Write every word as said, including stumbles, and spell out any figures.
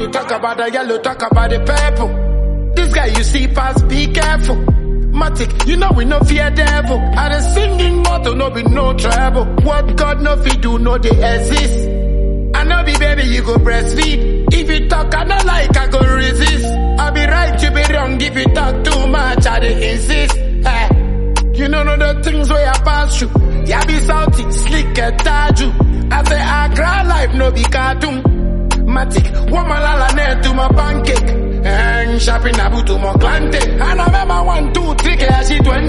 you talk about the yellow, talk about the purple. This guy you see pass, be careful. Matic, you know we no fear devil. I the singing motto, no be no trouble. What God no fi do, no they exist. I know be baby, you go breastfeed. If you talk, I don't like, I go resist. I be right, you be wrong. If you talk too much, I dey insist. Eh. You know, know the things where I pass through. Ya be salty, slick and taju. I say I cry life, no be cartoon. Matic, woman lala net to my pancake. And shopping abu to my glante. And I remember one, two, three, I see twenty.